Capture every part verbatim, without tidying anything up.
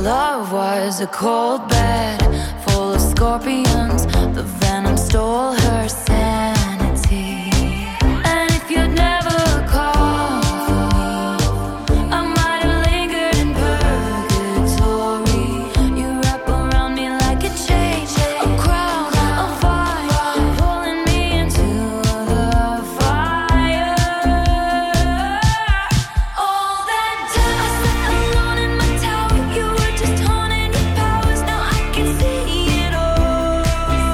love was a cold bed full of scorpions. The venom stole her sanity. And if you'd never called for me, I might have lingered in purgatory. You wrap around me like a chain, a crown, a fire, pulling me into the fire. All that time I sat alone in my tower, you were just honing your powers. Now I can see it all.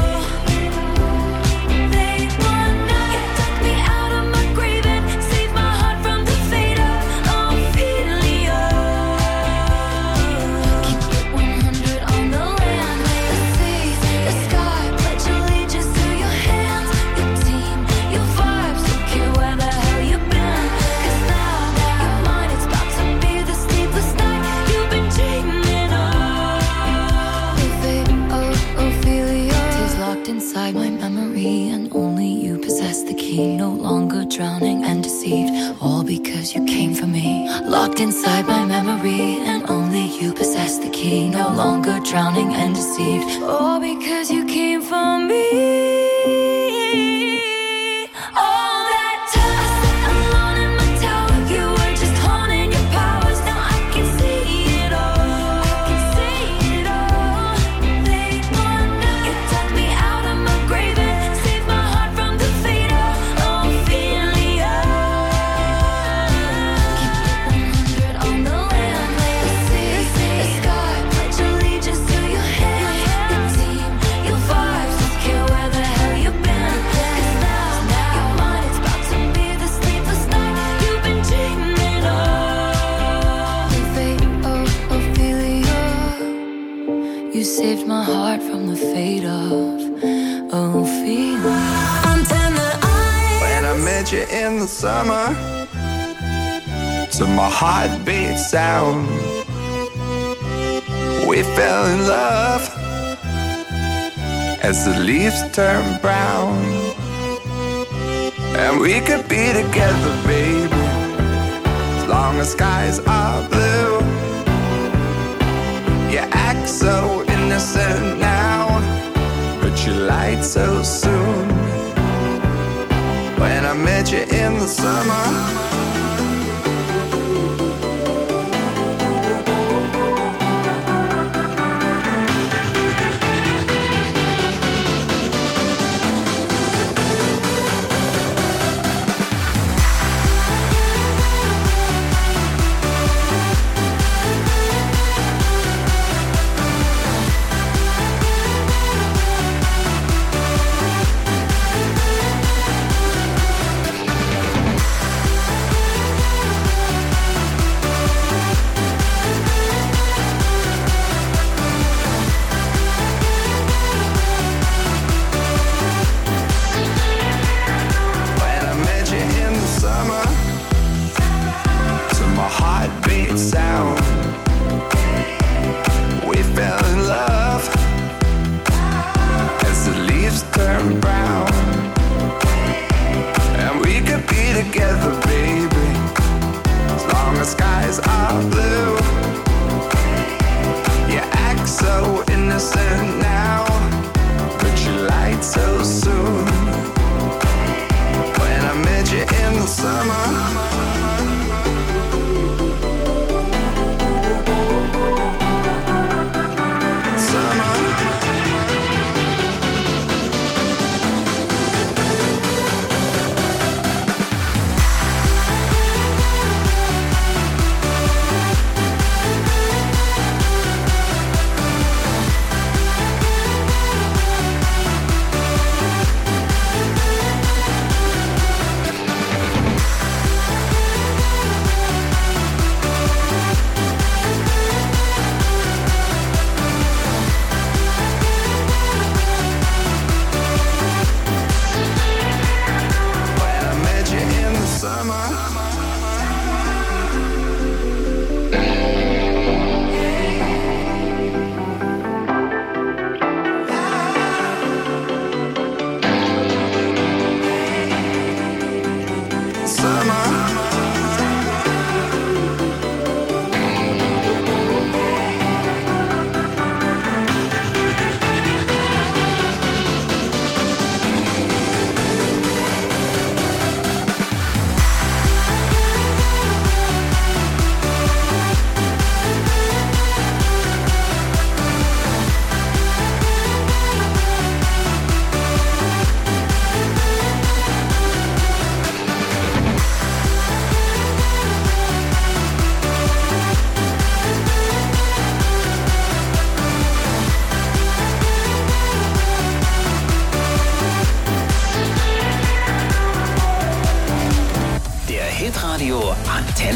Late one night, you took me out of my grave and saved my heart from the fate of Ophelia. Keep it one hundred on the land, the sea, the sky. Pledge allegiance to your hands, your team, your vibes. Don't care where the hell you've been, 'cause now you're mine. It's about to be the sleepless night you've been dreaming of. The fate of Ophelia is locked inside my memory, and only you possess the key. No longer drowning and deceived, all because you came for me. Locked inside my memory, and only you possess the key. No longer drowning and deceived, all because you came for me. All that time I sat alone in my tower, you were just honing your powers. Now I can see it all. I can see it all. Late one night, you took me out of my grave and saved my heart from the fate of Ophelia. Keep it one hundred on the land, the sea, the sky. Pledge allegiance to your hands, your team, your vibes. Don't care where the hell you've been, 'cause now you're mine. It's about to be the sleepless night you've been dreaming of. The fate of Ophelia, you saved my heart from the fate of Ophelia. When I met you in the summer, to my heartbeat sound, we fell in love as the leaves turn brown. And we could be together, baby, as long as skies are blue. You act so innocent now, but you lied so soon. When I met you in the summer, when I met you in the summer, to my heartbeat sound, we fell in love as the leaves turn brown. And we could be together, baby, as long as skies are blue. You act so innocent now, but you lied so soon. When I met you in the summer, summer.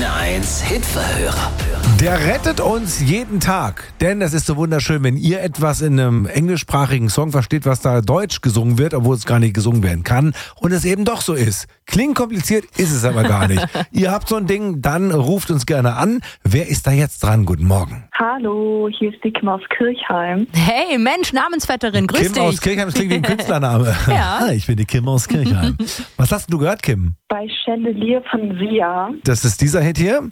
Antenne eins Hitverhörer. Der rettet uns jeden Tag, denn es ist so wunderschön, wenn ihr etwas in einem englischsprachigen Song versteht, was da deutsch gesungen wird, obwohl es gar nicht gesungen werden kann und es eben doch so ist. Klingt kompliziert, ist es aber gar nicht. Ihr habt so ein Ding, dann ruft uns gerne an. Wer ist da jetzt dran? Guten Morgen. Hallo, hier ist die Kim aus Kirchheim. Hey, Mensch, Namensvetterin, grüß Kim dich. aus Kirchheim, das klingt wie ein Künstlername. Ja. Hi, ich bin die Kim aus Kirchheim. Was hast du gehört, Kim? Bei Chandelier von Sia. Das ist dieser Hit hier.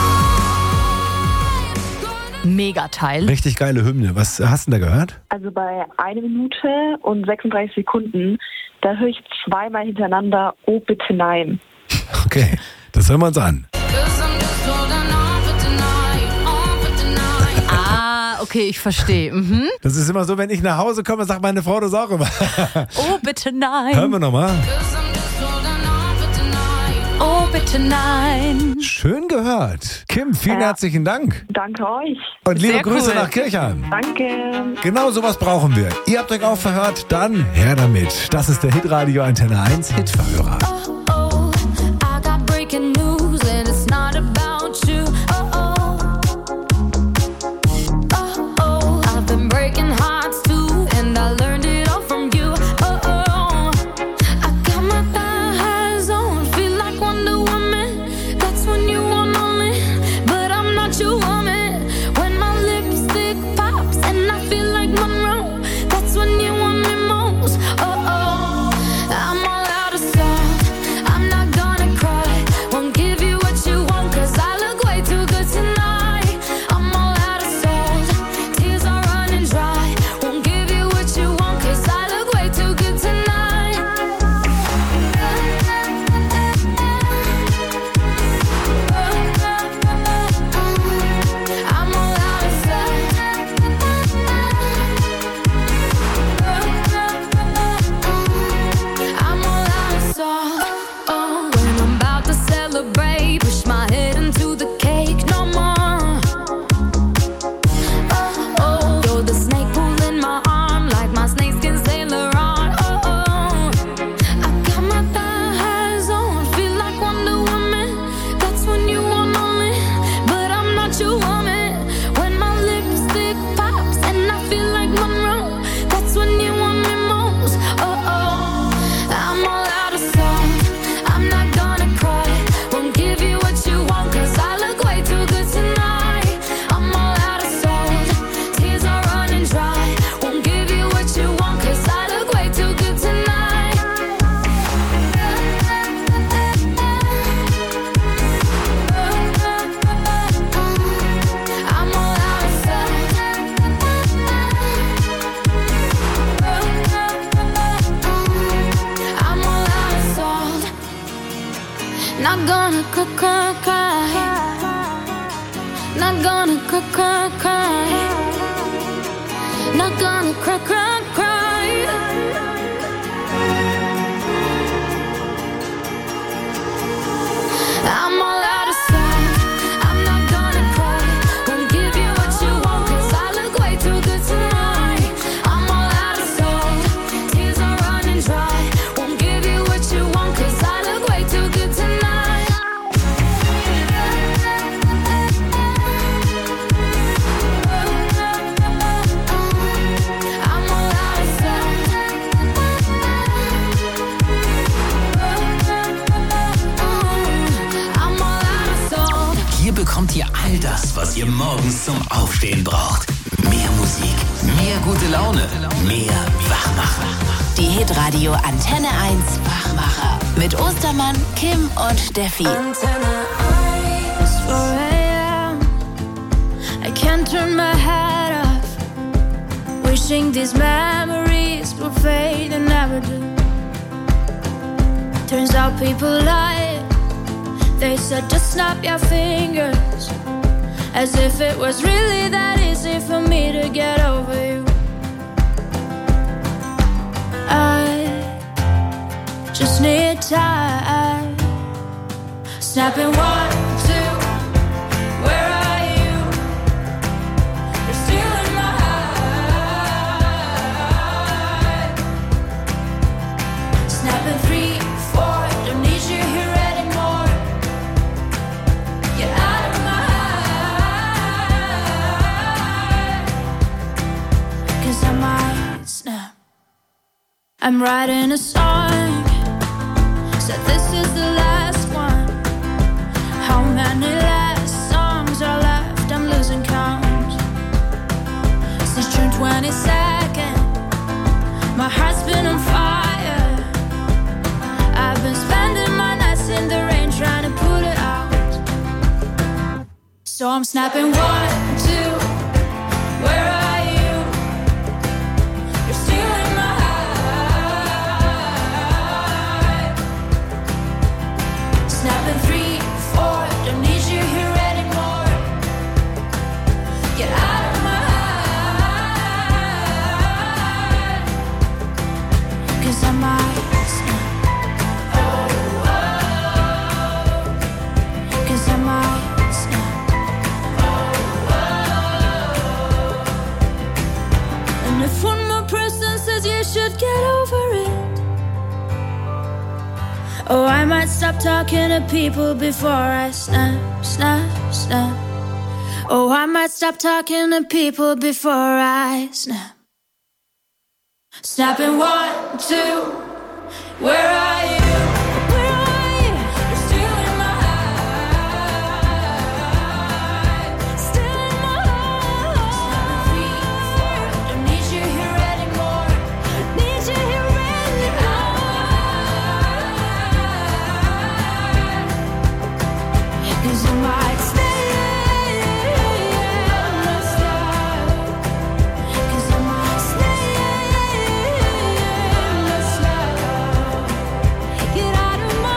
Megateil. Richtig geile Hymne. Was hast du denn da gehört? Also bei einer Minute und sechsunddreißig Sekunden, da höre ich zweimal hintereinander Oh bitte nein. Okay, das hören wir uns an. Ah, okay, ich verstehe. Mhm. Das ist immer so, wenn ich nach Hause komme, sagt meine Frau das auch immer. Oh, bitte nein. Hören wir nochmal. Oh, bitte nein. Schön gehört. Kim, vielen Ja. herzlichen Dank. Danke euch. Und liebe Sehr Grüße cool. nach Kirchheim. Danke. Genau sowas brauchen wir. Ihr habt euch auch verhört, dann her damit. Das ist der Hitradio Antenne eins Hitverhörer. Oh, I got breaking news and it's not about you. Oh, oh. Oh, oh. I've been breaking hearts too and I learned it all from you. Oh, oh. I got my thighs on, feel like Wonder Woman. That's when you want me, but I'm not your woman. When my lipstick pops and I feel like Monroe, that's when you want me most. Oh, oh. I'm all out of salt. I'm not gonna cry. Won't give you what you want, cause I look way too good tonight. I'm all out of salt. Tears are running dry. Won't give you what you want, cause I look way too good tonight. I'm all out of I'm all out of salt. Oh, when I'm about to celebrate, push my head into the cake no more. Oh, oh, you're the snake pulling my arm like my snakeskin Sailor on. Oh, oh, I got my thighs on, feel like Wonder Woman. That's when you want me, but I'm not your woman. When my lipstick pops and I feel like Monroe, that's when you want me most. Oh, oh, I'm all out of salt. I'm not gonna cry. Won't give you what you want, cause I look way too good tonight. I'm all out of salt. Tears are running dry. Won't give you what you want, cause I look way too good tonight. I'm all out of salt. I'm all out of salt. Not gonna cry, cry, cry. Not gonna cry, cry, cry. Not gonna cry, cry, cry. I'm all out of salt. I'm not gonna cry. Won't give you what you want, cause I look way too good tonight. I'm all out of salt. Tears are running dry. Won't give you what you want, cause I look way too good tonight. I'm all out of salt. I'm all out of salt. Hier bekommt ihr all das, was ihr morgens zum Aufstehen braucht. Mehr Musik, mehr gute Laune, mehr Wachmacher. Die Hitradio Antenne eins Wachmacher mit Ostermann, Kim und Steffi. Antenne eins, four a.m. I can't turn my head off. Wishing these memories will fade and never do. Turns out people lie. They said just snap your fingers, as if it was really that easy for me to get over you. I just need time. Snapping one, two, where are you? You're still in my heart. Snapping three, four, don't need you here anymore. Yeah, I'm writing a song. Said this is the last one. How many last songs are left? I'm losing count. Since June twenty-second, my heart's been on fire. I've been spending my nights in the rain trying to put it out. So I'm snapping one, two. Where are you? You're stealing my heart. Snapping three, four. Don't need you here anymore. Get out of my heart. 'Cause I might snap. Oh, oh. 'Cause I might snap. If one more person says you should get over it, oh, I might stop talking to people before I snap, snap, snap. Oh, I might stop talking to people before I snap. Snapping one, two, where are you? Where are you? You're stealing my heart. Stealing my heart. Snapping three, four. Don't need you here anymore. Need you here anymore. 'Cause I might stay and not stop. 'Cause I might stay and not stop. Get out of my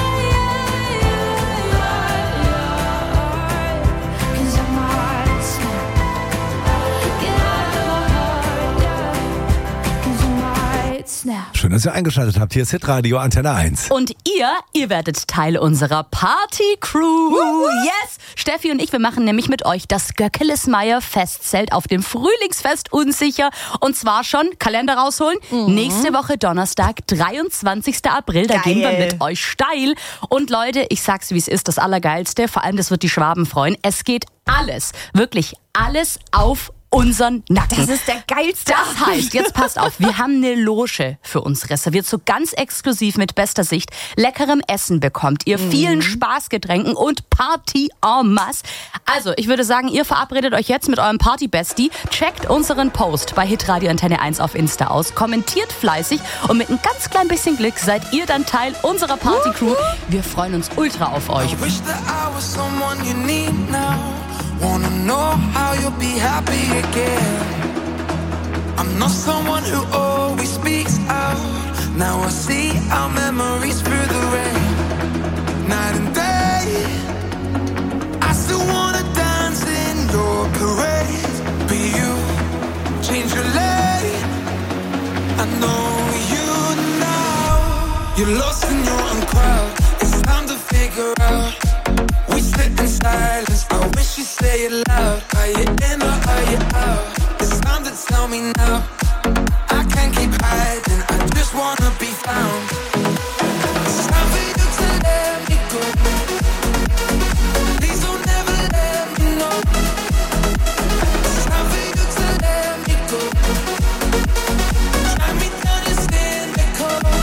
heart. 'Cause I might snap. Get out of my heart. 'Cause I might snap. Schön, dass ihr eingeschaltet habt. Hier ist Hitradio Antenne eins. Und ihr, ihr werdet Teil unserer Party-Crew. Yes! Steffi und ich, wir machen nämlich mit euch das Göckelismeier Festzelt auf dem Frühlingsfest Unsicher. Und zwar schon, Kalender rausholen, nächste Woche Donnerstag, dreiundzwanzigster April. Da Geil. gehen wir mit euch steil. Und Leute, ich sag's wie es ist, das Allergeilste, vor allem das wird die Schwaben freuen. Es geht alles, wirklich alles auf unseren Nacken. Das ist der geilste Das heißt, jetzt passt auf, wir haben eine Loge für uns reserviert, so ganz exklusiv mit bester Sicht. Leckerem Essen bekommt ihr, vielen Spaßgetränken und Party en masse. Also, ich würde sagen, ihr verabredet euch jetzt mit eurem Party-Bestie, checkt unseren Post bei Hitradio Antenne eins auf Insta aus, kommentiert fleißig und mit ein ganz klein bisschen Glück seid ihr dann Teil unserer Party-Crew. Wir freuen uns ultra auf euch. I wish that I was someone you need now. Wanna know how you'll be happy again. I'm not someone who always speaks out. Now I see our memories through the rain. Night and day, I still wanna dance in your parade. Be you, change your lane. I know you now. You're lost in your own crowd. It's time to figure out. We sit in silence. I wish you say it loud. Are you in or are you out? It's time to tell me now. I can't keep hiding. I just wanna be found. It's time for you to let me go. Please don't ever let me know. It's time for you to let me go. Drag me down and stand me cold.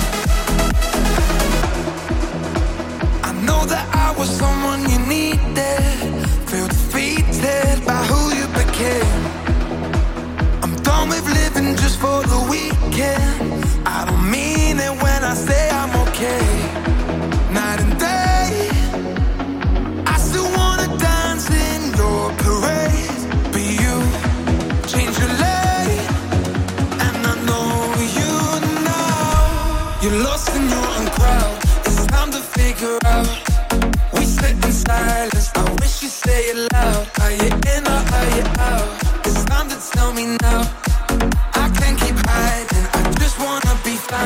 I know that I was someone you needed. Feel defeated by who you became. I'm done with living just for the weekend. I don't mean it when I say I'm okay. Night and day, I still wanna dance in your parade. Be you, change your lane. And I know you now. You're lost in your own crowd. It's time to figure out. We sit in silence. I wish you say it loud. Are you in or are you out? It's time to tell me now. I can't keep hiding. I just wanna be found.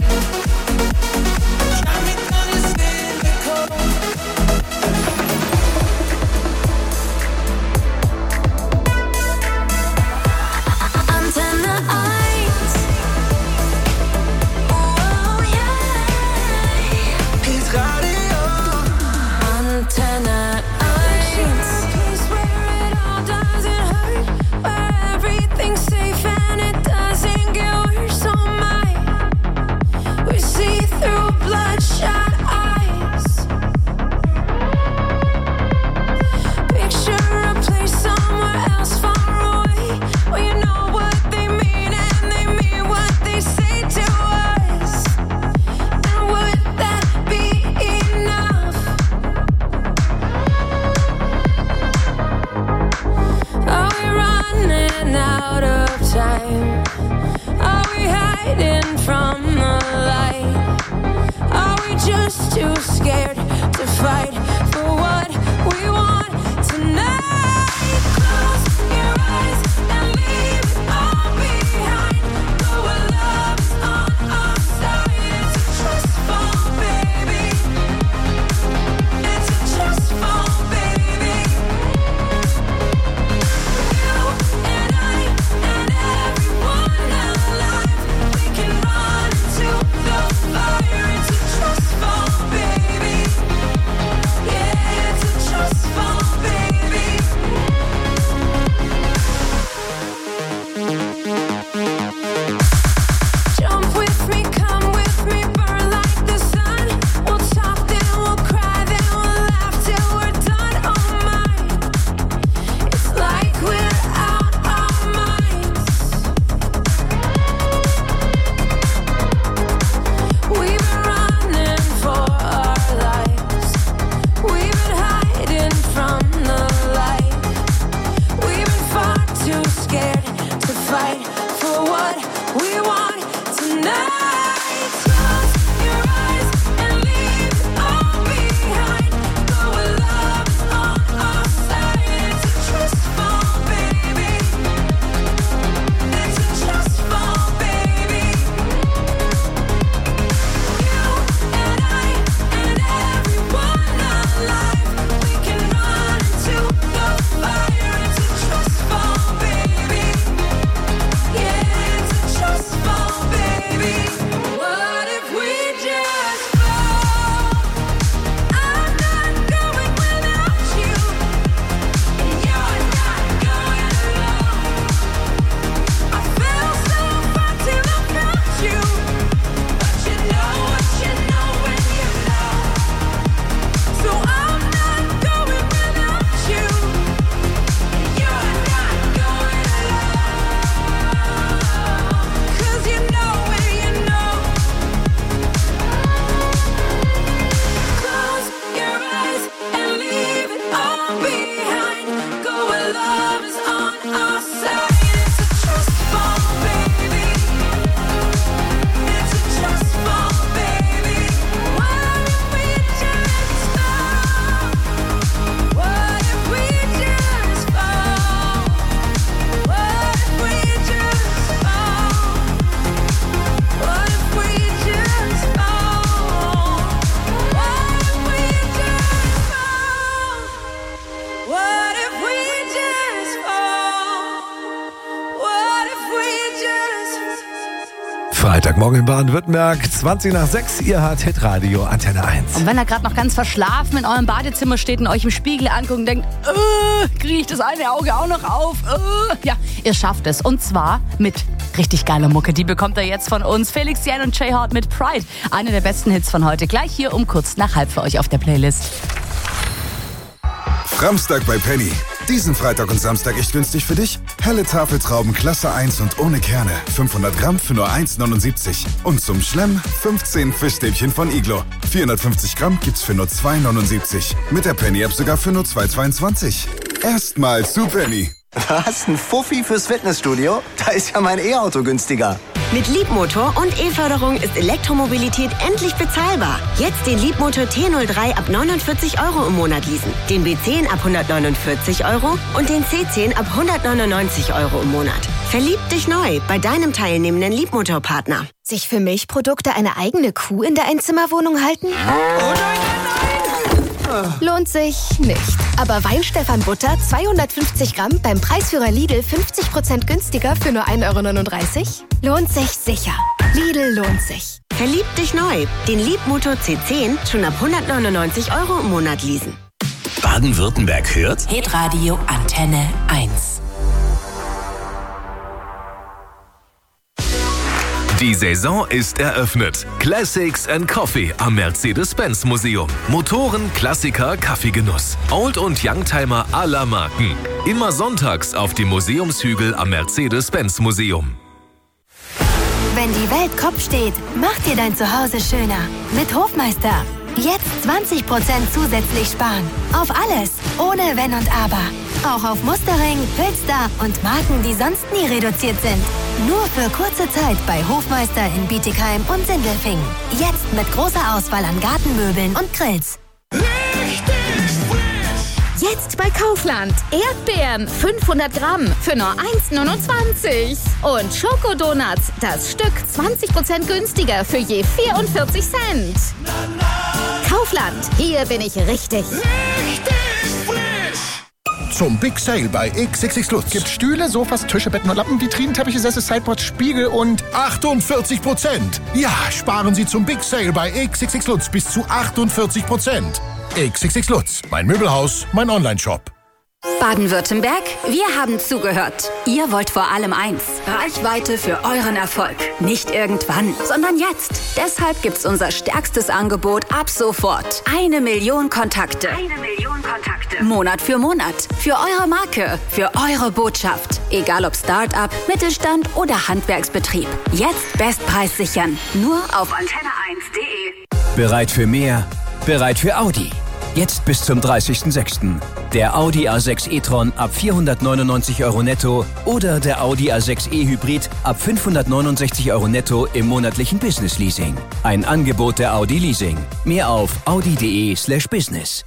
Drive me down the cynical. Antenne eins. Oh yeah. Hitradio. Antenne eins. Place where it all doesn't hurt, where everything's safe and it doesn't get worse. Oh my, we see through bloodshot eyes. Picture a place somewhere else far away, where you know what they mean and they mean what they say to us. And would that be enough? Are we running out of time? Are we hiding from the light? Are we just too scared to fight for what we want tonight? Close your eyes and leave it all behind. Go where love is on our side. It's a trust fall, baby. It's a trust fall, baby. You and I and everyone alive, we can run into the fire. It's a trust fall, baby. Yeah, it's a trust fall, baby. Jump with me, come with me, burn like the sun. We'll talk, then we'll cry, then we'll laugh till we're done. Oh my, it's like we're out our minds. We've been running for our lives. We've been hiding from the light. We've been far too scared to fight for what we want tonight. Close your eyes and leave it all behind. Go where love is on our side. It's a trust fall, baby. It's a trust fall, baby. You and I and everyone alive, we can run into the fire. It's a trust fall, baby. Yeah, it's a trust fall, baby. What if we just fall? I'm not going without you, and you're not going alone. I fell so far till I found you, but you know what you know when you know. So I'm not going without you, and you're not going alone. 'Cause you know when you know. Close your eyes and leave it all behind. Go where love is on our side. It's a trust fall, baby. It's a trust fall, baby. What if we just fall? What if we just fall? What if we just fall? What if we just fall? What if we just fall? What if we just fall? What if we just Freitagmorgen in Baden-Württemberg, zwanzig nach sechs, ihr hört Hitradio Antenne eins. Und wenn ihr gerade noch ganz verschlafen in eurem Badezimmer steht und euch im Spiegel anguckt und denkt, äh, kriege ich das eine Auge auch noch auf? Äh. Ja, ihr schafft es. Und zwar mit richtig geiler Mucke. Die bekommt ihr jetzt von uns. Felix Jan und Jay Hart mit Pride. Einer der besten Hits von heute. Gleich hier um kurz nach halb für euch auf der Playlist. Samstag bei Penny. Diesen Freitag und Samstag echt günstig für dich? Helle Tafeltrauben Klasse eins und ohne Kerne. fünfhundert Gramm für nur eins neunundsiebzig. Und zum Schlemm fünfzehn Fischstäbchen von Iglo. vierhundertfünfzig Gramm gibt's für nur zwei neunundsiebzig. Mit der Penny-App sogar für nur zwei zweiundzwanzig. Erstmal zu Penny. Was? Ein Fuffi fürs Fitnessstudio? Da ist ja mein E-Auto günstiger. Mit Leapmotor und E-Förderung ist Elektromobilität endlich bezahlbar. Jetzt den Leapmotor T null drei ab neunundvierzig Euro im Monat leasen, den B zehn ab hundertneunundvierzig Euro und den C zehn ab hundertneunundneunzig Euro im Monat. Verlieb dich neu bei deinem teilnehmenden Leapmotor-Partner. Sich für Milchprodukte eine eigene Kuh in der Einzimmerwohnung halten? Oh nein, nein, nein! Lohnt sich nicht. Aber Weihenstephan Butter zweihundertfünfzig Gramm beim Preisführer Lidl fünfzig Prozent günstiger für nur ein Euro neununddreißig? Lohnt sich sicher. Lidl lohnt sich. Verlieb dich neu. Den Leapmotor C zehn schon ab hundertneunundneunzig Euro im Monat leasen. Baden-Württemberg hört Hitradio Antenne eins. Die Saison ist eröffnet. Classics and Coffee am Mercedes-Benz-Museum. Motoren, Klassiker, Kaffeegenuss. Old- und Youngtimer aller Marken. Immer sonntags auf dem Museumshügel am Mercedes-Benz-Museum. Wenn die Welt Kopf steht, mach dir dein Zuhause schöner. Mit Hofmeister. Jetzt zwanzig Prozent zusätzlich sparen. Auf alles, ohne Wenn und Aber. Auch auf Mustering, Hülster und Marken, die sonst nie reduziert sind. Nur für kurze Zeit bei Hofmeister in Bietigheim und Sindelfingen. Jetzt mit großer Auswahl an Gartenmöbeln und Grills. Jetzt bei Kaufland. Erdbeeren fünfhundert Gramm für nur eins neunundzwanzig. Und Schokodonuts, das Stück zwanzig Prozent günstiger für je vierundvierzig Cent. Kaufland, hier bin ich richtig. Zum Big Sale bei X X X Lutz gibt Stühle, Sofas, Tische, Betten und Lappen, Vitrinen, Teppiche, Sessel, Sideboards, Spiegel und achtundvierzig Prozent. Ja, sparen Sie zum Big Sale bei X X X Lutz bis zu achtundvierzig Prozent. X X X Lutz, mein Möbelhaus, mein Onlineshop. Baden-Württemberg, wir haben zugehört. Ihr wollt vor allem eins: Reichweite für euren Erfolg. Nicht irgendwann, sondern jetzt. Deshalb gibt's unser stärkstes Angebot ab sofort. Eine Million Kontakte. Eine Million Kontakte. Monat für Monat. Für eure Marke. Für eure Botschaft. Egal ob Start-up, Mittelstand oder Handwerksbetrieb. Jetzt Bestpreis sichern. Nur auf antenne eins punkt de. Bereit für mehr? Bereit für Audi. Jetzt bis zum dreißigsten sechsten Der Audi A sechs e-tron ab vierhundertneunundneunzig Euro netto oder der Audi A sechs e-Hybrid ab fünfhundertneunundsechzig Euro netto im monatlichen Business-Leasing. Ein Angebot der Audi Leasing. Mehr auf audi.de slash business.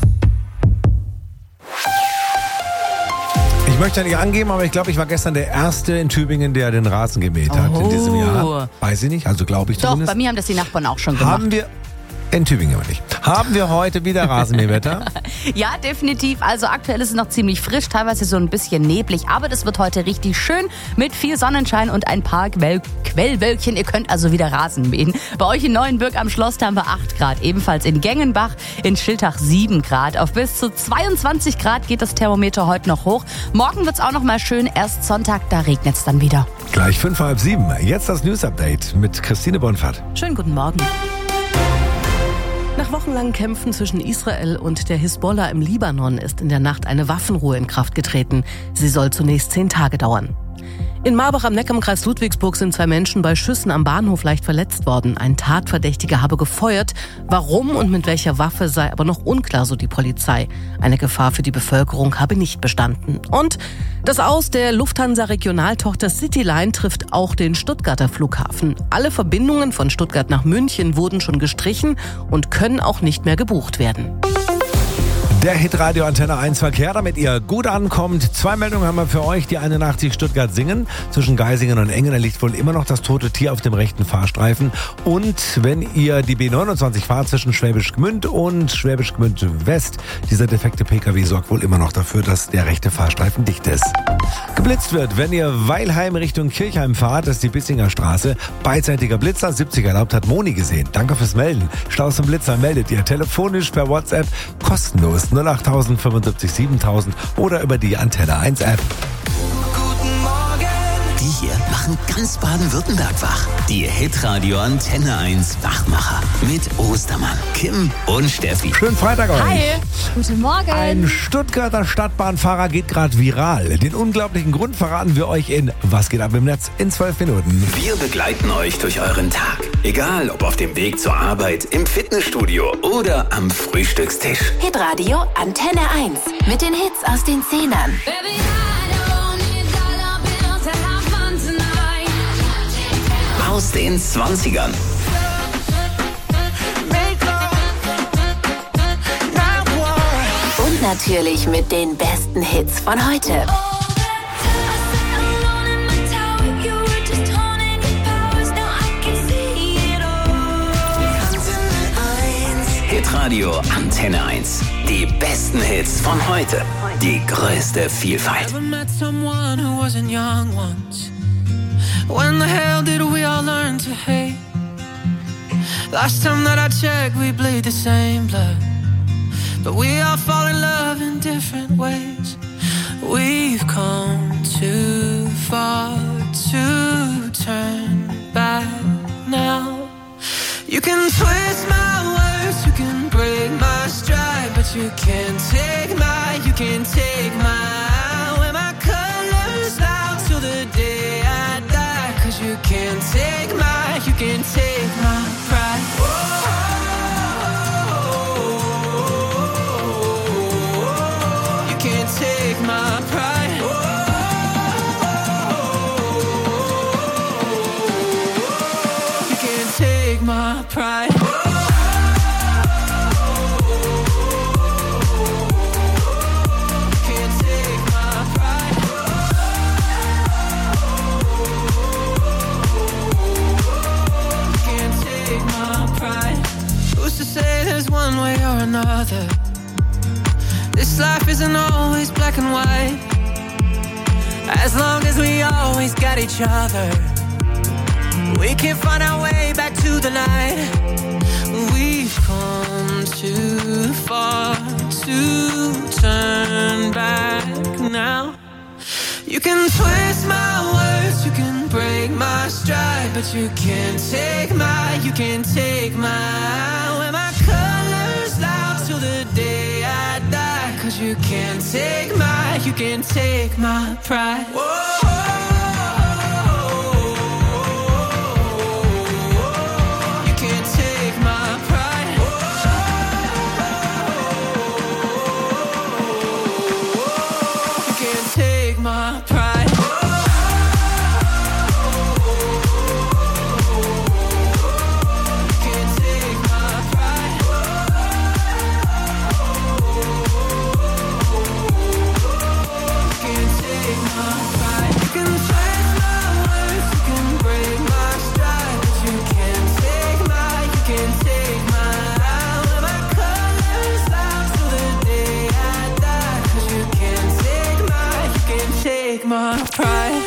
Ich möchte ja nicht angeben, aber ich glaube, ich war gestern der Erste in Tübingen, der den Rasen gemäht hat Oh. in diesem Jahr. Weiß ich nicht, also glaube ich Doch, zumindest. bei mir haben das die Nachbarn auch schon gemacht. Haben wir... In Tübingen aber nicht. Haben wir heute wieder Rasenmäherwetter? Ja, definitiv. Also aktuell ist es noch ziemlich frisch, teilweise so ein bisschen neblig, aber das wird heute richtig schön mit viel Sonnenschein und ein paar Quell- Quellwölkchen. Ihr könnt also wieder Rasen mähen. Bei euch in Neuenbürg am Schloss haben wir acht Grad, ebenfalls in Gengenbach, in Schiltach sieben Grad. Auf bis zu zweiundzwanzig Grad geht das Thermometer heute noch hoch. Morgen wird es auch noch mal schön, erst Sonntag, da regnet es dann wieder. Gleich fünf, halb sieben. Jetzt das News-Update mit Christine Bonfart. Schönen guten Morgen. Nach wochenlangen Kämpfen zwischen Israel und der Hisbollah im Libanon ist in der Nacht eine Waffenruhe in Kraft getreten. Sie soll zunächst zehn Tage dauern. In Marbach am Neckar im Kreis Ludwigsburg sind zwei Menschen bei Schüssen am Bahnhof leicht verletzt worden. Ein Tatverdächtiger habe gefeuert. Warum und mit welcher Waffe sei aber noch unklar, so die Polizei. Eine Gefahr für die Bevölkerung habe nicht bestanden. Und das Aus der Lufthansa-Regionaltochter Cityline trifft auch den Stuttgarter Flughafen. Alle Verbindungen von Stuttgart nach München wurden schon gestrichen und können auch nicht mehr gebucht werden. Der Hitradio Antenne eins Verkehr, damit ihr gut ankommt. Zwei Meldungen haben wir für euch. Die einundachtzig Stuttgart-Singen. Zwischen Geisingen und Engen, da liegt wohl immer noch das tote Tier auf dem rechten Fahrstreifen. Und wenn ihr die B neunundzwanzig fahrt zwischen Schwäbisch Gmünd und Schwäbisch Gmünd West, dieser defekte P K W sorgt wohl immer noch dafür, dass der rechte Fahrstreifen dicht ist. Geblitzt wird, wenn ihr Weilheim Richtung Kirchheim fahrt, das ist die Bissinger Straße. Beidseitiger Blitzer, siebzig erlaubt, hat Moni gesehen. Danke fürs Melden. Staus und Blitzer meldet ihr telefonisch per WhatsApp kostenlos null acht tausend fünfundsiebzig siebentausend oder über die Antenne eins App. Die hier machen ganz Baden-Württemberg wach. Die Hitradio Antenne eins Wachmacher mit Ostermann, Kim und Steffi. Schönen Freitag euch. Hi. Guten Morgen. Ein Stuttgarter Stadtbahnfahrer geht gerade viral. Den unglaublichen Grund verraten wir euch in Was geht ab im Netz in zwölf Minuten. Wir begleiten euch durch euren Tag. Egal, ob auf dem Weg zur Arbeit, im Fitnessstudio oder am Frühstückstisch. Hitradio Antenne eins. Mit den Hits aus den Zehnern. aus den zwanzigern. Und natürlich mit den besten Hits von heute. Hitradio Antenne eins. Die besten Hits von heute. Die größte Vielfalt. Never met someone who wasn't young once. When the hell did we all learn to hate? Last time that I checked, we bleed the same blood. But we all fall in love in different ways. We've come too far to turn back now. You can twist my words, you can break my stride, but you can't take my, you can't take my, wear my colors out till the day I die. Cause you can't take my, you can't take my pride. You can't take my pride. You can't take my pride. To say there's one way or another. This life isn't always black and white. As long as we always got each other, we can find our way back to the light. We've come too far to turn back now. You can twist my words, you can break my stride, but you can't take my, you can't take my, wear my colors loud till the day I die. Cause you can't take my, you can't take my pride. Whoa. You can't take my pride. You can't take my pride. My pride.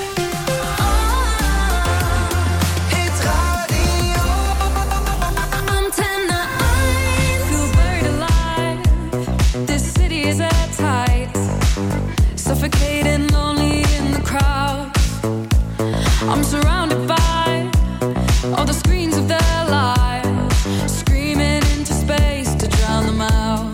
Suffocating, lonely in the crowd. I'm surrounded by all the screens of their lives, screaming into space to drown them out.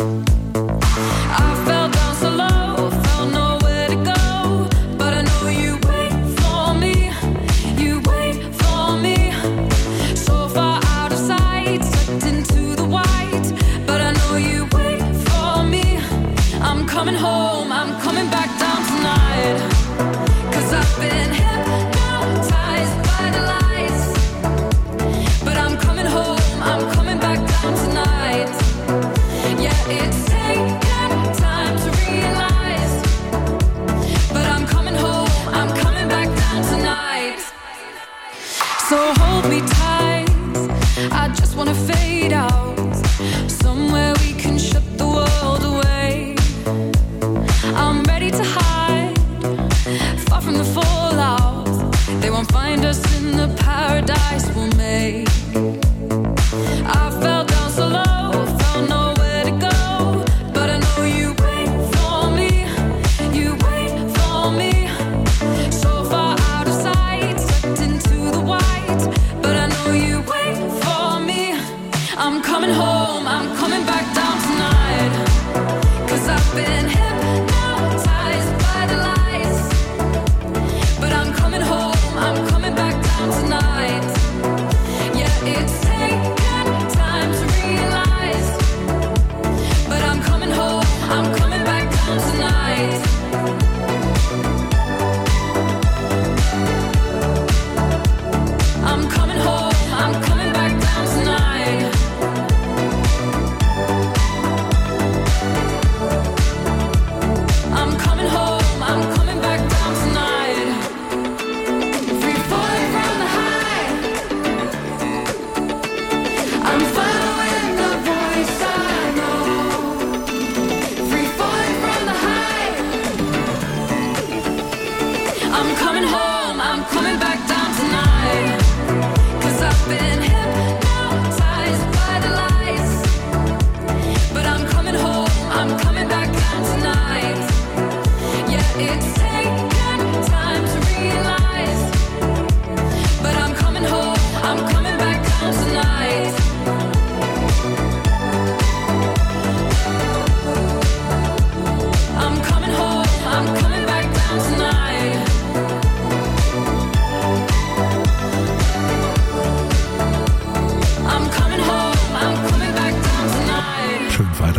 I fell down so low, felt nowhere to go, but I know you wait for me, you wait for me. So far out of sight, sucked into the white, but I know you wait for me. I'm coming home, I'm coming back down tonight. Cause I've been hypnotized by the lights. But I'm coming home, I'm coming back down tonight. Yeah, it's taken time to realize. But I'm coming home, I'm coming back down tonight. So hold me tight, I just wanna fade out. Somewhere we can shut the world away. I'm ready to hide, far from the fallout. They won't find us in the paradise we'll make. I fell down so low, found nowhere to go, but I know you wait for me, you wait for me. So far out of sight, sucked into the white, but I know you wait for me. I'm coming home, I'm coming back down tonight. Cause I've been hypnotized by the lights. But I'm coming home, I'm coming back down tonight. Yeah, it's taken time to realize. But I'm coming home, I'm coming back down tonight. I'm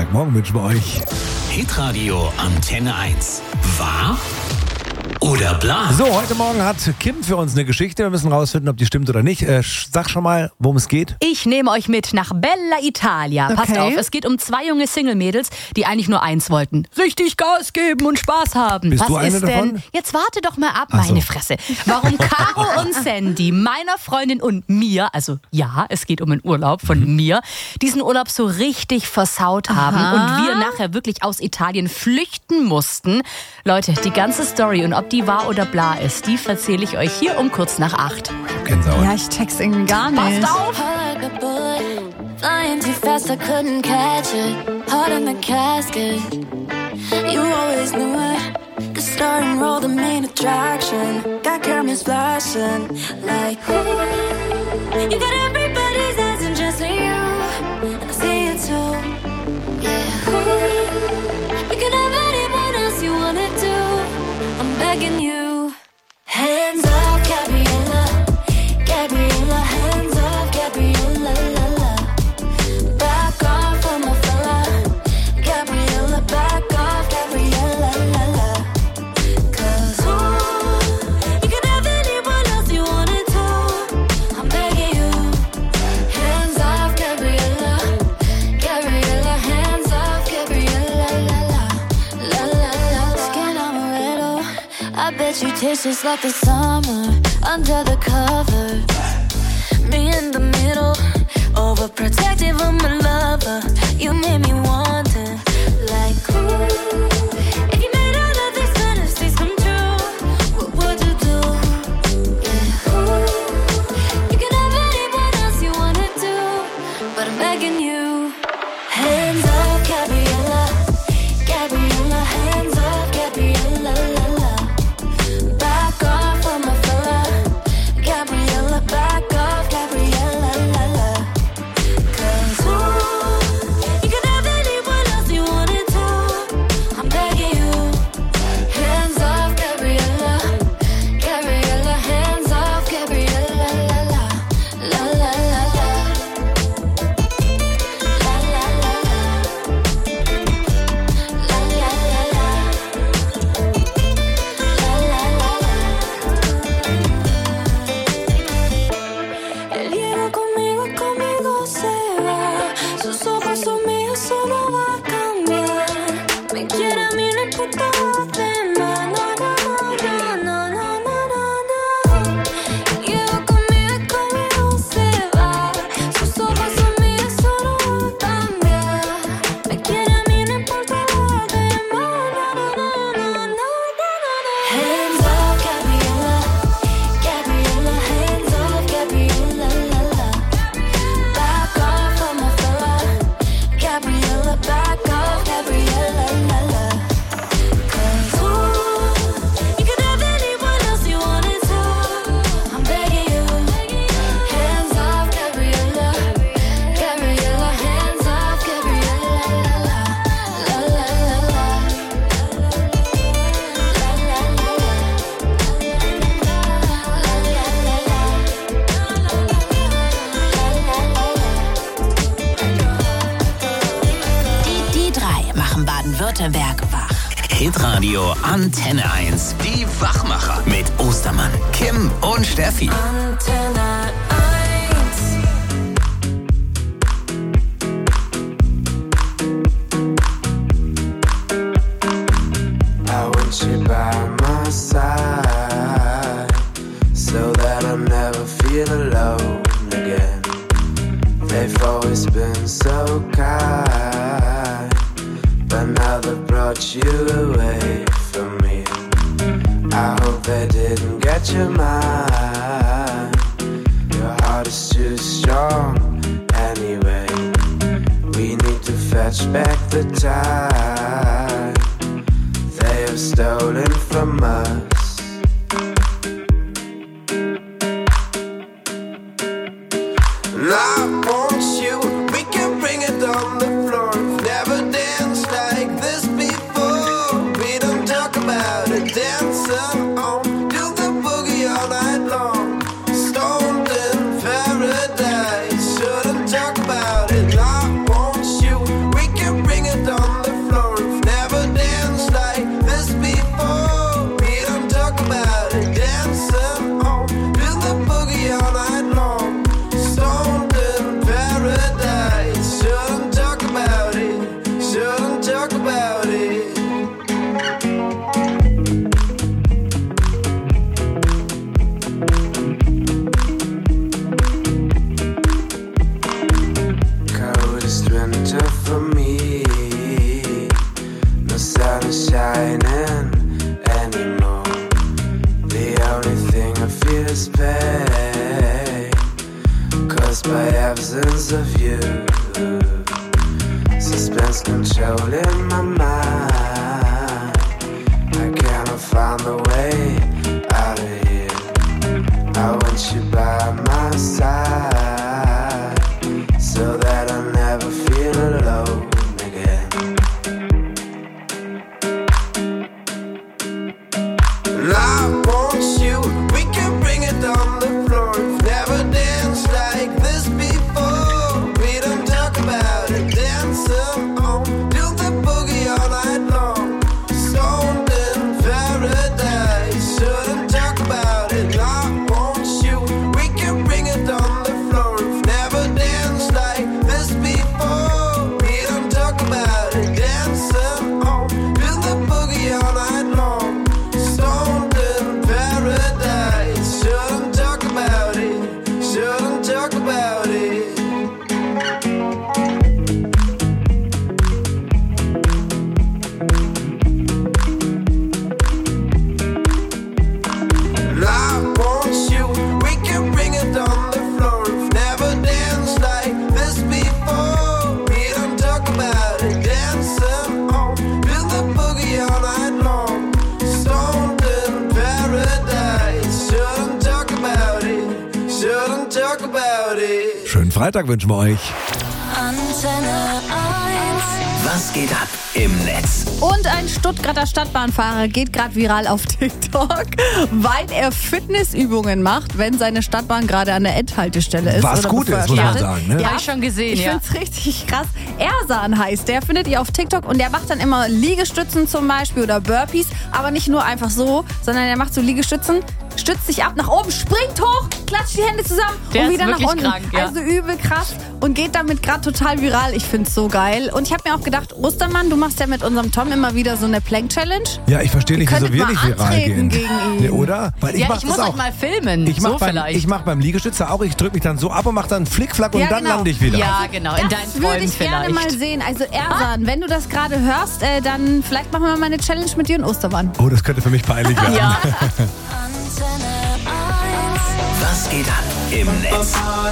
Sonntagmorgen wünschen wir euch. Hitradio Antenne eins. Wahr oder bla? So, heute Morgen hat Kim für uns eine Geschichte. Wir müssen rausfinden, ob die stimmt oder nicht. Äh, sag schon mal, worum es geht. Ich nehme euch mit nach Bella Italia. Passt Okay. auf, es geht um zwei junge Single-Mädels, die eigentlich nur eins wollten. Richtig Gas geben und Spaß haben. Bist Was du eine ist denn? davon? Jetzt warte doch mal ab, Ach so. meine Fresse. Warum Caro und Sandy, meiner Freundin und mir, also ja, es geht um einen Urlaub von Mhm. mir, diesen Urlaub so richtig versaut haben Aha. und wir nachher wirklich aus Italien flüchten mussten. Leute, die ganze Story und ob die wahr oder bla ist, die erzähle ich euch hier um kurz nach acht. Gänsehaut. Ja, ich check's irgendwie gar nicht. Passt auf! Like a bullet, flying too fast, I couldn't catch it. Heart in the casket. You always knew it. The star and roll, the main attraction. Got cameras flashing like ooh. You got everybody's eyes and just you. And I see it too. Yeah. Ooh. You can have anyone else you wanna do. I'm begging you. Hands up, Gabriella. Gabriella, hands up, Gabriella, la la. Back off from my fella. Gabriella, back off, Gabriella, la la. Cause ooh, you can have anyone else you wanted to. I'm begging you. Hands off, Gabriella. Gabriella, hands off, Gabriella, la la. La la la. Skin amaretto. I bet you taste just like the summer under the covers. Me in the middle, overprotective of my lover. You made me wanting, like ooh. If you made all of these fantasies come true, what would you do? Yeah, ooh. You can have anyone else you wanna do, but I'm begging you. Hands up, Gabriella. Gabriella, hands up, Gabriella, la la. Back off from my fella. Gabriella, back off, Gabriella, la la. Cause ooh, you can have anyone else you wanted to. I'm begging you. Hands off, Gabriella. Gabriella, hands off, Gabriella, la la. La la la la. La la la la. La la la la. Él llega conmigo y conmigo se va. Sus ojos son míos, eso no va a cambiar. Me quiere a mí, no importa lo demás. No, no, no, no, no, no, no, no. Llega conmigo y conmigo se va. Sus ojos son míos, eso no va a cambiar. Me quiere a mí, no importa lo demás. No, no, no, no, no, no. Hands up, Gabriella. Gabriella, hands up, Gabriella, la la. Back off from my fella. Gabriella, back off, Gabriella, la la. Cause ooh, you can have anyone else you wanted to. I'm begging you. Hands off, Gabriella. Gabriella, hands off, Gabriella, la la. La la la la. La la la la. Die, die drei machen Baden-Württemberg wach. Hitradio Antenne eins. Die Wachmacher mit Ostermann, Kim und Steffi. Antenne eins. I want you by my side so that I'll never feel alone again. They've always been so kind, but now they've brought you away from me. I hope they didn't get your mind. Your heart is too strong anyway. We need to fetch back the time they have stolen from us. And I want you, we can bring it on the floor. Never danced like this before. We don't talk about it, dancing on, do the boogie all night long. Stoned in paradise, shouldn't talk about it. I want you, we can bring it just winter for me. No sun is shining anymore. The only thing I feel is pain, caused by absence of you. Suspense controlling my mind. I cannot find the way out of here. I want you by my side, so that I'll never feel alone again. And I want you, we can bring it on the floor. We've never danced like this before. We don't talk about it, dance on, do the boogie all night long. Stoned in paradise, shouldn't talk about it. I want you, we can bring it on the floor. We've never danced like this before. We don't talk about it, dancing on, do the boogie all night long. Stoned in paradise, shouldn't talk about it, shouldn't talk about it. And I want you, we can bring it on the floor. We've never danced like this before. We don't talk about it, dancing on, do the boogie all night long. Stoned in paradise, shouldn't talk about it, shouldn't talk about it. Schönen Freitag wünschen wir euch. Antenne eins. Was geht ab im Netz? Und ein Stuttgarter Stadtbahnfahrer geht gerade viral auf TikTok, weil er Fitnessübungen macht, wenn seine Stadtbahn gerade an der Endhaltestelle ist. Was oder gut bevor ist, er muss man startet. sagen, ne? Ja, Hab ich schon gesehen. Ich ja. find's richtig krass. Ersan heißt der, findet ihr auf TikTok und der macht dann immer Liegestützen zum Beispiel oder Burpees, aber nicht nur einfach so, sondern er macht so Liegestützen, stützt sich ab nach oben, springt hoch, klatscht die Hände zusammen Der und ist wieder nach wirklich unten. krank, ja. Also übel krass und geht damit gerade total viral. Ich find's so geil. Und ich habe mir auch gedacht, Ostermann, du machst ja mit unserem Tom immer wieder so eine Plank-Challenge. Ja, ich verstehe nicht, Ihr wieso könntet wir mal nicht viral antreten gehen. gegen ihn. Nee, oder? Weil ich Ja, mach ich das muss auch. euch mal filmen. Ich mach So beim, vielleicht. Ich mache beim Liegestütze auch, ich drücke mich dann so ab und mache dann Flickflack und Ja, dann genau. lande ich wieder. Ja, genau, in deinen Das würde ich gerne mal sehen. Also Ersan, wenn du das gerade hörst, äh, dann vielleicht machen wir mal eine Challenge mit dir in Ostermann. Oh, das könnte für mich peinlich werden. Ja. Was geht ab im Netz?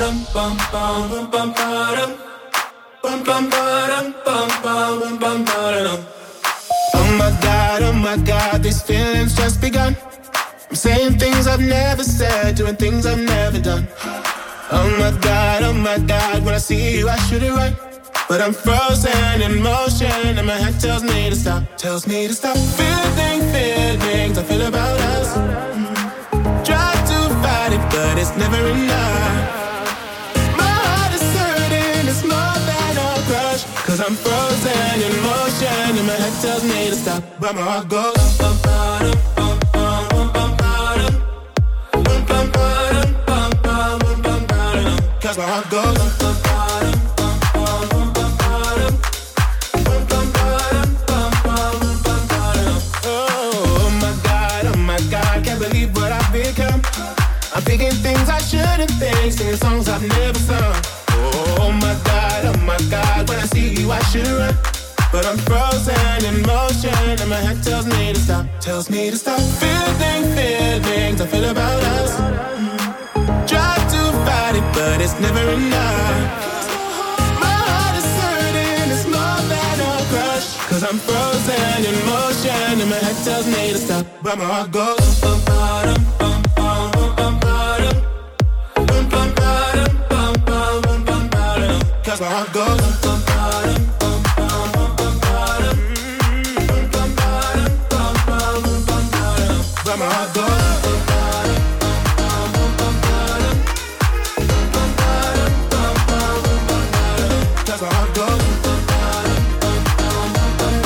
Oh my God, oh my God, these feelings just begun. I'm saying things I've never said, doing things I've never done. Oh my God, oh my God, when I see you I should it right, but I'm frozen in motion and my head tells me to stop, tells me to stop. Feeling, feelings I feel about us. Try to fight it, but it's never enough. My heart is hurting, it's more than a crush, cause I'm frozen in motion and my head tells me to stop, but my heart goes bum, bum, bum, bum, bum, bum, bum, bum, bum, bum, bum, bum, bum, bum, cause my heart goes bum, bum, bum, bum, bum, bum, bum, bum, bum, bum, bum, bum. Oh my God, oh my God, can't believe what I've become. I'm thinking things I shouldn't think, singing songs I've never sung. Oh my God, oh my God, when I see you I should run, but I'm frozen in motion and my head tells me to stop, tells me to stop. Feeling, feelings I feel about us. Try to fight it, but it's never enough. My heart is hurting, it's more than a crush, cause I'm frozen in motion and my head tells me to stop, but my heart goes bum, bum, bum, bum, bum, bum, bum, bum, bum, bum, bum, bum, bum, cause my heart goes bum, bum, bum, bum, bum, bum, bum, bum, bum, bum, bum, bum, but my heart goes bum, bum, bum, bum, bum, bum, bum, bum, bum, cause my heart goes bum, bum, bum, bum, bum, bum,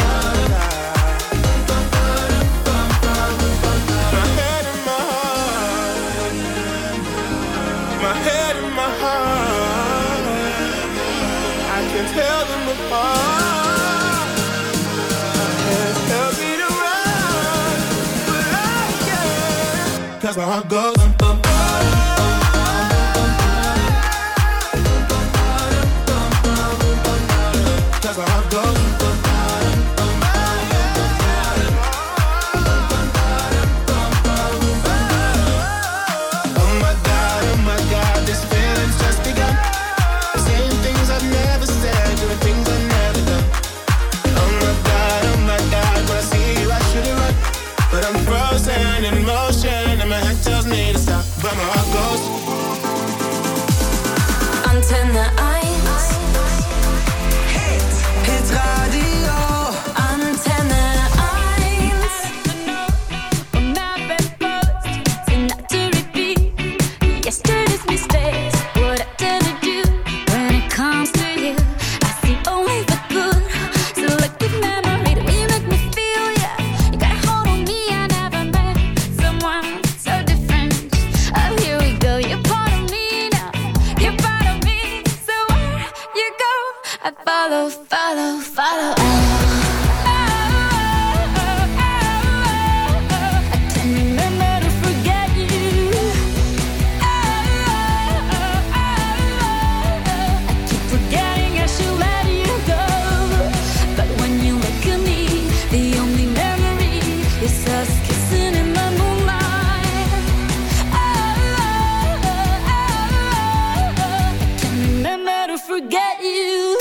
my head and my heart, my head and my heart, I can tell them apart. My head tells me to run, but I can't, cause my heart goes bum, bum, bum. I follow, follow, follow. Oh. Forget you.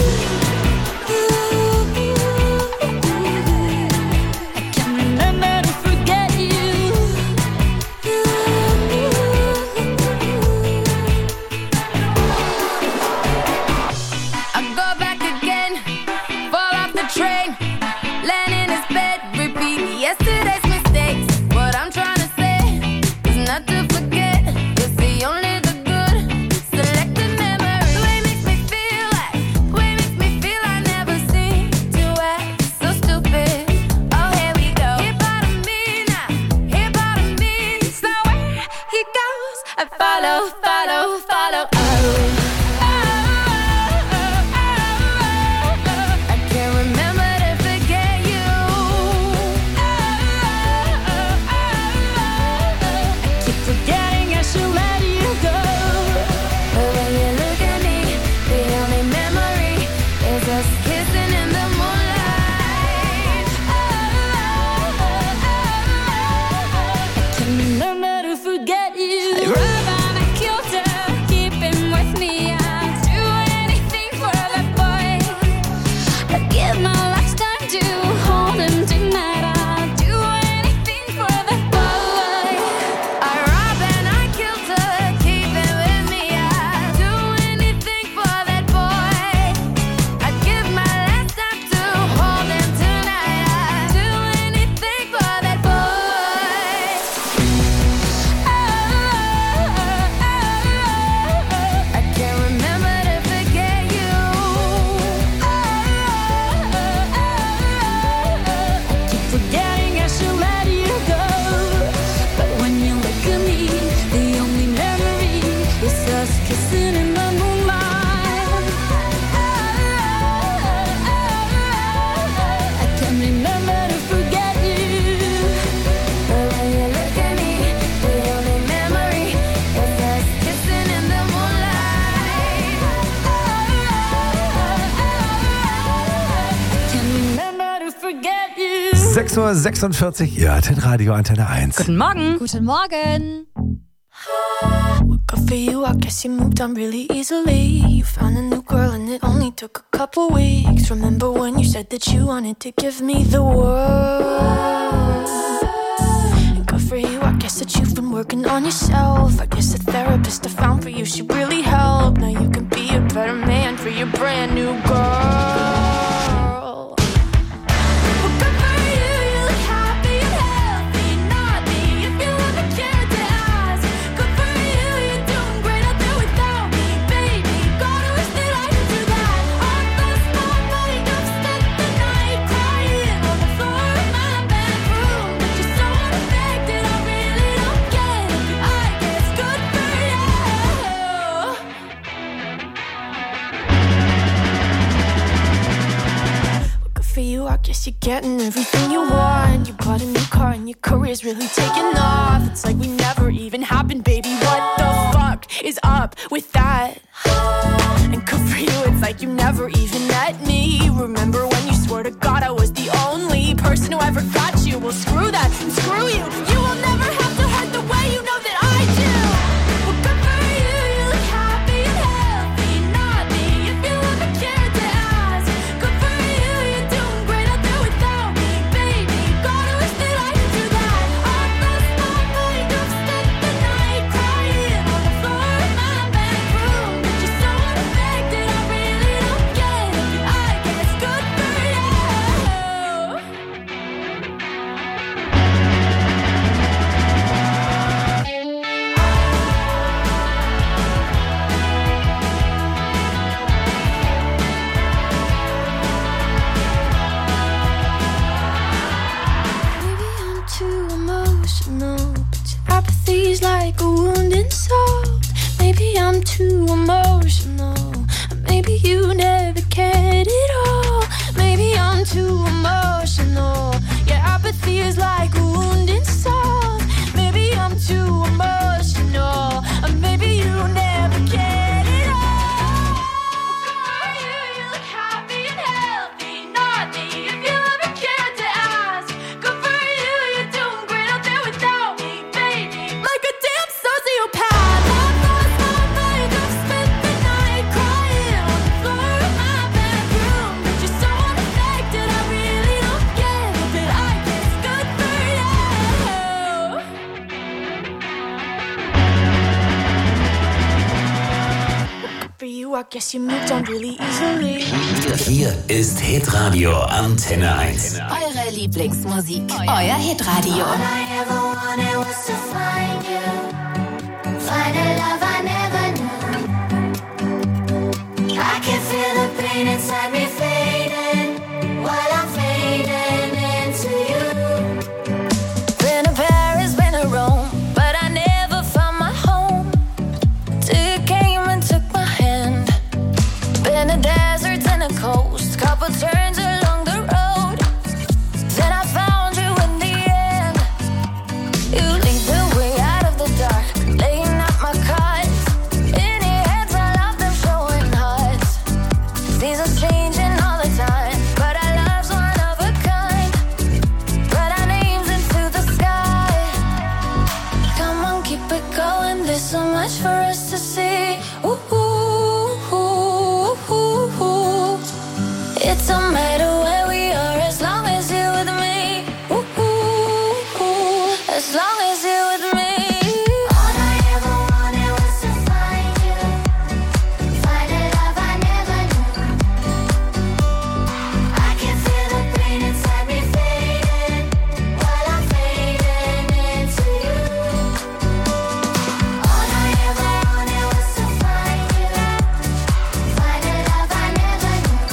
I can't remember to forget you. I go back again, fall off the train, land in his bed, repeat yesterday's mistakes. What I'm trying to say is not to forget. You see only the good, selected memories. The way it makes me feel like, the way it makes me feel I never seem to act so stupid. Oh, here we go. Here part of me now, here part of me. So where he goes, I follow, follow, follow. Oh. I can't remember to forget you. I keep forgetting I should let you go. But when you look at me, the only memory is us kissing in the moonlight. I can't remember to forget you. I ride on a kilter, keep him with me. I'd do anything for that boy. I'd give my lifetime to hold him tonight. I'd do anything for that boy. I rob and I killed her, keep him with me. I'd do anything for that boy. I'd give my last time to hold him tonight. I'd do anything for that boy. I can't remember to forget you. I keep forgetting I should let you go. But when you look at me, the only memory is us kissing in the moonlight. I can't remember to forget you. But when you look at me, the only memory is us kissing in the moonlight. I can't remember to forget you. sechs Uhr sechsundvierzig, ihr hört den Radio Antenne eins. Guten Morgen. Guten Morgen. Good for you, I guess you moved on really easily. You found a new girl and it only took a couple weeks. Remember when you said that you wanted to give me the world? And good for you, I guess that you've been working on yourself. I guess the therapist I found for you, she really helped. Now you can be a better man for your brand new girl. Well, good for you, you look happy and healthy, not me. If you ever cared to ask, good for you, you're doing great out there without me, baby. Gotta wish that I could do that. I lost my mind, I've spent the night crying on the floor of my bedroom. But you're so unaffected, I really don't get it. I guess good for you. Good for you, I guess you're getting everything you want. You bought a new car and your career's really taking off. It's like we never even happened, baby. What the fuck is up with that? And good for you, it's like you never even met me. Remember when you swore to God I was the only person who ever got you? Well, screw that and screw you. You will never have to hurt the way you know that I do. Well, good for you, you look happy and healthy, not me. If you ever cared to ask, good for you, you're doing great out there without me, baby. Gotta wish that I could do that. I lost my mind, I've spent the night crying on the floor of my bedroom. But you're so unaffected, I really don't get it. I guess good for you. Maybe I'm too emotional, but your apathy's like a wounded soul. Maybe I'm too emotional, maybe you never cared guess you moved on really easily. Hier ist Hitradio Antenne eins. Eure Lieblingsmusik, euer Hitradio. All I ever wanted was to find you. Find a love I never knew. I can feel the pain inside me fading while I'm fading into you. Been to Paris, been to Rome, but I never found my home till you came and took my hand. Been to deserts and the coast, couple turns along the road, then I found you in the end. You lead the way out of the dark, laying out my cards. In your heads, I love them showing hearts. Seasons changing all the time, but our love's one of a kind. Write our names into the sky. Come on, keep it going. There's so much for us to see. Ooh, ooh, ooh, ooh, ooh. It don't matter where we are as long as you're with me. Ooh, ooh, ooh. As long as you're with me. All I ever wanted was to find you. Find a love I never knew. I can feel the pain inside me fading while I'm fading into you. All I ever wanted was to find you. Find a love I never knew.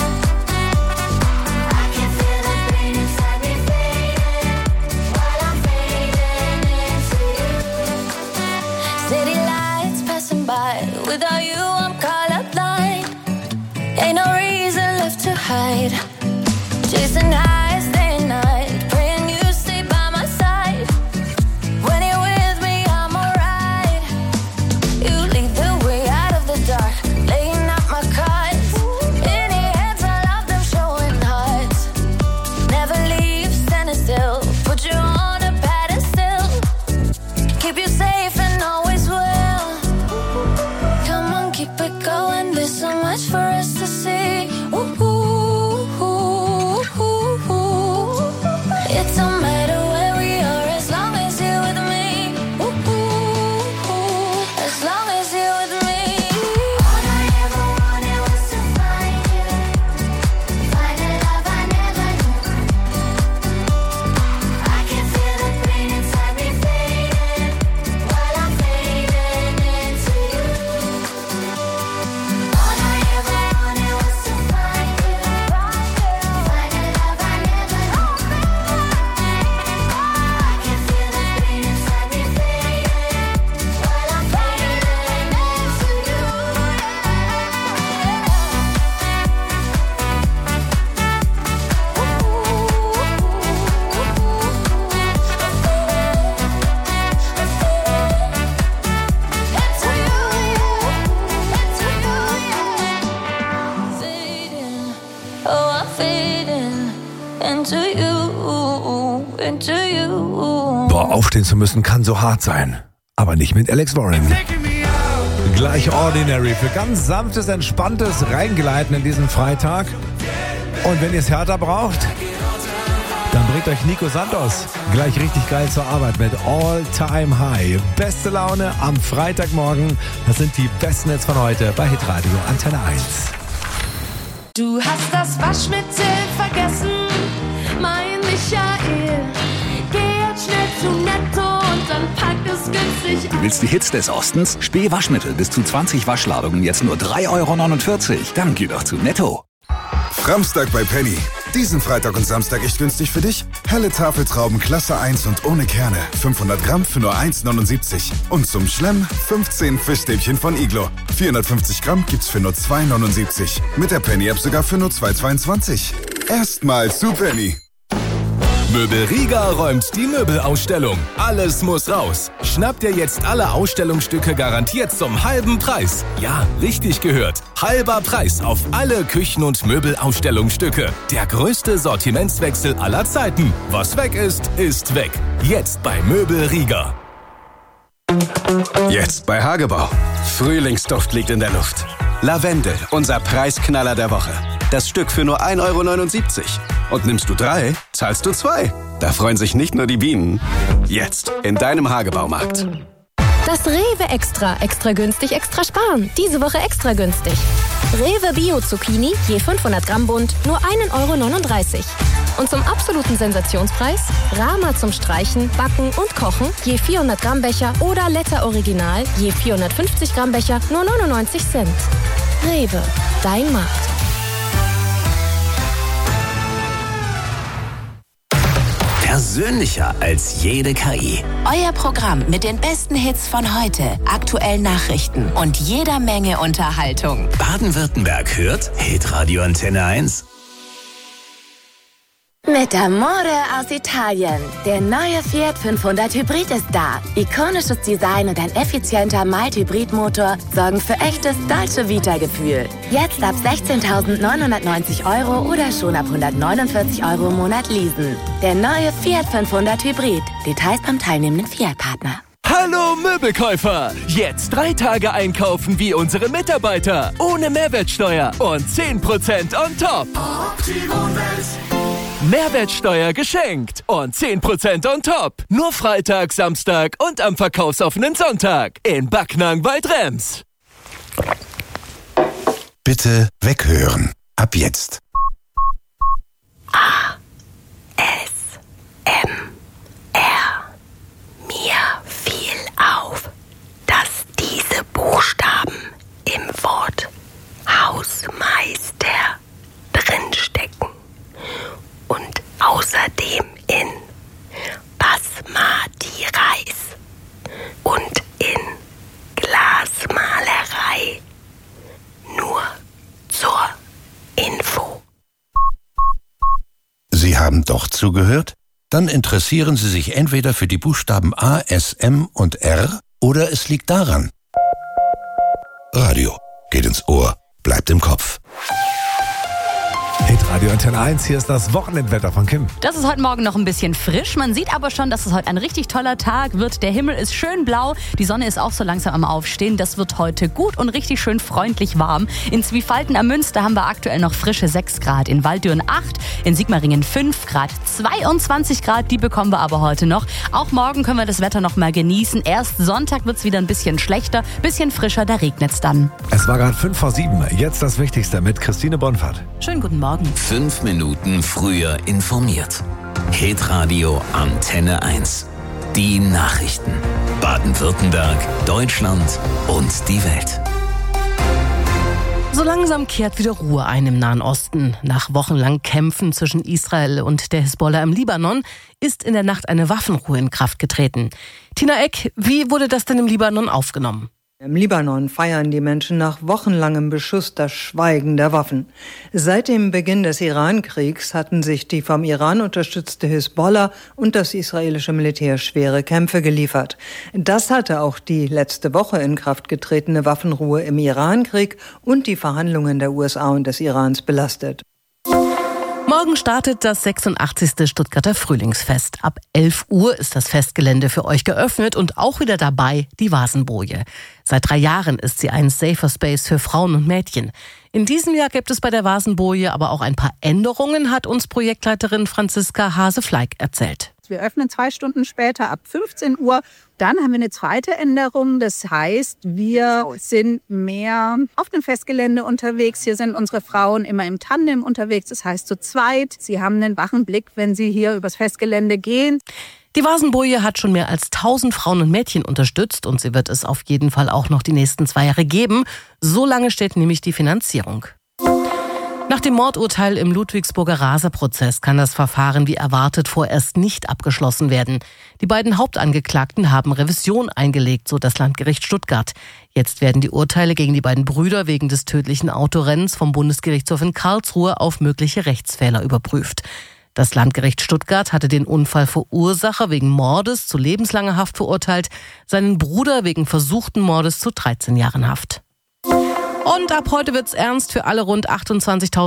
I can feel the pain inside me fading while I'm fading into you. City lights passing by. Without you, I'm colorblind. Ain't no reason left to hide. Chasing highs day and night, praying you stay by my side. When you're with me, I'm alright. You lead the way out of the dark, laying out my cards. In your hands, I love them showing hearts. Never leave, standing still. Put you on a pedestal. Keep you safe and always will. Come on, keep it going. There's so much for us to see. Ooh, ooh, ooh, ooh, ooh. It don't matter where we are as long as you're with me. Ooh, ooh, ooh. As long as you're with me. All I ever wanted was to find you. Find a love I never knew. I can feel the pain inside me fading while I'm fading into you. All I ever wanted was to find you. Find a love I never knew. I can feel the pain inside me fading while I'm fading into you. Oh, I'm fading into you, into you. Boah, aufstehen zu müssen kann so hart sein. Aber nicht mit Alex Warren. Gleich Ordinary für ganz sanftes, entspanntes Reingleiten in diesen Freitag. Und wenn ihr es härter braucht, dann bringt euch Nico Santos gleich richtig geil zur Arbeit mit All Time High. Beste Laune am Freitagmorgen. Das sind die besten Hits von heute bei Hitradio Antenne eins. Du hast das Waschmittel vergessen, mein Michael. Geh jetzt schnell zu Netto und dann pack es günstig Du willst die Hits des Ostens? Spee Waschmittel bis zu zwanzig Waschladungen jetzt nur drei Euro neunundvierzig. Dann geh doch zu Netto. Samstag bei Penny. Diesen Freitag und Samstag echt günstig für dich. Helle Tafeltrauben Klasse eins und ohne Kerne. fünfhundert Gramm für nur eins neunundsiebzig. Und zum Schlemm fünfzehn Fischstäbchen von Iglo. vierhundertfünfzig Gramm gibt's für nur zwei neunundsiebzig. Mit der Penny-App sogar für nur zwei zweiundzwanzig. Erstmal zu Penny. Möbel Riga räumt die Möbelausstellung. Alles muss raus. Schnapp dir jetzt alle Ausstellungsstücke garantiert zum halben Preis. Ja, richtig gehört. Halber Preis auf alle Küchen- und Möbelausstellungsstücke. Der größte Sortimentswechsel aller Zeiten. Was weg ist, ist weg. Jetzt bei Möbel Riga. Jetzt bei Hagebau. Frühlingsduft liegt in der Luft. Lavendel, unser Preisknaller der Woche. Das Stück für nur ein Euro neunundsiebzig. Und nimmst du drei, zahlst du zwei. Da freuen sich nicht nur die Bienen. Jetzt in deinem Hagebaumarkt. Das Rewe Extra. Extra günstig, extra sparen. Diese Woche extra günstig. Rewe Bio Zucchini, je fünfhundert Gramm Bund, nur ein Euro neununddreißig. Und zum absoluten Sensationspreis Rama zum Streichen, Backen und Kochen, je vierhundert Gramm Becher oder Letter Original, je vierhundertfünfzig Gramm Becher, nur neunundneunzig Cent. Rewe, dein Markt. Persönlicher als jede K I. Euer Programm mit den besten Hits von heute, aktuellen Nachrichten und jeder Menge Unterhaltung. Baden-Württemberg hört Hitradio Antenne eins. Mit Amore aus Italien. Der neue Fiat fünfhundert Hybrid ist da. Ikonisches Design und ein effizienter Mild-Hybrid-Motor sorgen für echtes Dolce Vita-Gefühl. Jetzt ab sechzehntausendneunhundertneunzig Euro oder schon ab hundertneunundvierzig Euro im Monat leasen. Der neue Fiat fünfhundert Hybrid. Details beim teilnehmenden Fiat-Partner. Hallo Möbelkäufer! Jetzt drei Tage einkaufen wie unsere Mitarbeiter. Ohne Mehrwertsteuer und zehn Prozent on top. Mehrwertsteuer geschenkt und zehn Prozent on top. Nur Freitag, Samstag und am verkaufsoffenen Sonntag in Backnang bei Drems. Bitte weghören. Ab jetzt. A. S. M. R. Mir fiel auf, dass diese Buchstaben im Wort Hausmeister drinstecken. Und außerdem in Basmati Reis und in Glasmalerei. Nur zur Info. Sie haben doch zugehört? Dann interessieren Sie sich entweder für die Buchstaben A, S, M und R oder es liegt daran. Radio geht ins Ohr, bleibt im Kopf. Hitradio Antenne eins, hier ist das Wochenendwetter von Kim. Das ist heute Morgen noch ein bisschen frisch. Man sieht aber schon, dass es heute ein richtig toller Tag wird. Der Himmel ist schön blau, die Sonne ist auch so langsam am Aufstehen. Das wird heute gut und richtig schön freundlich warm. In Zwiefalten am Münster haben wir aktuell noch frische sechs Grad, in Walddürn acht, in Sigmaringen fünf Grad, zweiundzwanzig Grad, die bekommen wir aber heute noch. Auch morgen können wir das Wetter noch mal genießen. Erst Sonntag wird es wieder ein bisschen schlechter, bisschen frischer, da regnet es dann. Es war gerade fünf vor sieben. Jetzt das Wichtigste mit Christine Bonfart. Schönen guten Morgen. Fünf Minuten früher informiert. Hitradio Antenne eins. Die Nachrichten. Baden-Württemberg, Deutschland und die Welt. So langsam kehrt wieder Ruhe ein im Nahen Osten. Nach wochenlangen Kämpfen zwischen Israel und der Hisbollah im Libanon ist in der Nacht eine Waffenruhe in Kraft getreten. Tina Eck, wie wurde das denn im Libanon aufgenommen? Im Libanon feiern die Menschen nach wochenlangem Beschuss das Schweigen der Waffen. Seit dem Beginn des Iran-Kriegs hatten sich die vom Iran unterstützte Hisbollah und das israelische Militär schwere Kämpfe geliefert. Das hatte auch die letzte Woche in Kraft getretene Waffenruhe im Iran-Krieg und die Verhandlungen der U S A und des Irans belastet. Morgen startet das sechsundachtzigste Stuttgarter Frühlingsfest. Ab elf Uhr ist das Festgelände für euch geöffnet und auch wieder dabei die Vasenboje. Seit drei Jahren ist sie ein Safer Space für Frauen und Mädchen. In diesem Jahr gibt es bei der Vasenboje aber auch ein paar Änderungen, hat uns Projektleiterin Franziska Hase-Fleig erzählt. Wir öffnen zwei Stunden später ab fünfzehn Uhr. Dann haben wir eine zweite Änderung. Das heißt, wir sind mehr auf dem Festgelände unterwegs. Hier sind unsere Frauen immer im Tandem unterwegs. Das heißt zu zweit. Sie haben einen wachen Blick, wenn sie hier übers Festgelände gehen. Die Vasenboje hat schon mehr als tausend Frauen und Mädchen unterstützt und sie wird es auf jeden Fall auch noch die nächsten zwei Jahre geben. So lange steht nämlich die Finanzierung. Nach dem Mordurteil im Ludwigsburger Raser-Prozess kann das Verfahren wie erwartet vorerst nicht abgeschlossen werden. Die beiden Hauptangeklagten haben Revision eingelegt, so das Landgericht Stuttgart. Jetzt werden die Urteile gegen die beiden Brüder wegen des tödlichen Autorennens vom Bundesgerichtshof in Karlsruhe auf mögliche Rechtsfehler überprüft. Das Landgericht Stuttgart hatte den Unfallverursacher wegen Mordes zu lebenslanger Haft verurteilt, seinen Bruder wegen versuchten Mordes zu dreizehn Jahren Haft. Und ab heute wird's ernst für alle rund achtundzwanzigtausend